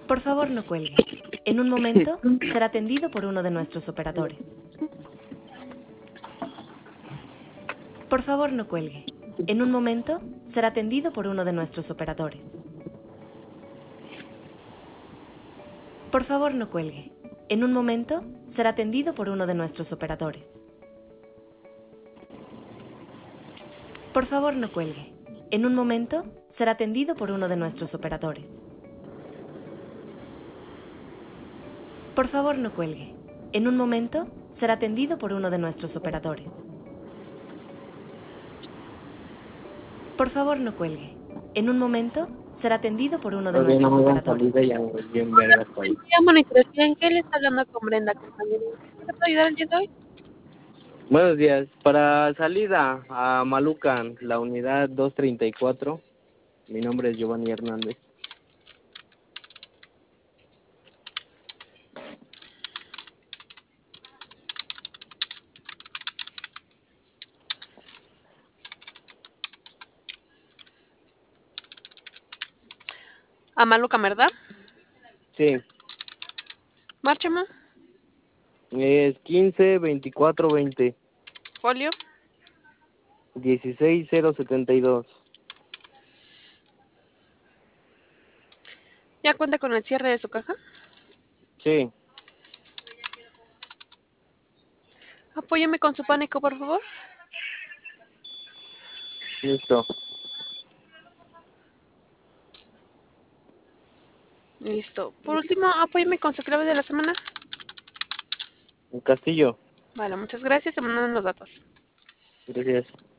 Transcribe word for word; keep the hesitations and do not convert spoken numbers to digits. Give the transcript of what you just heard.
Por favor, no cuelgue. En un momento será atendido por uno de nuestros operadores. Por favor, no cuelgue. En un momento será atendido por uno de nuestros operadores. Por favor, no cuelgue. En un momento será atendido por uno de nuestros operadores. Por favor, no cuelgue. En un momento será atendido por uno de nuestros operadores. Por favor, no cuelgue. En un momento será atendido por uno de nuestros operadores. Por favor, no cuelgue. En un momento será atendido por uno de Todavía no nuestros me dan operadores. salida y ya bien verga estoy. Buen día, monitoreación. ¿Qué le está hablando con Brenda, compañero? ¿Qué te puedo ayudar el día de hoy? Buenos días. Para salida a Malucan, la unidad doscientos treinta y cuatro. Mi nombre es Giovanni Hernández. A Maluca, ¿verdad? Sí. Márchame. Es quince veinticuatro veinte. Folio. dieciséis cero setenta y dos. ¿Ya cuenta con el cierre de su caja? Sí. Apóyeme con su pánico, por favor. Listo. Listo. Por último, apóyeme con su clave de la semana. El Castillo. Vale, muchas gracias. Se mandan los datos. Gracias.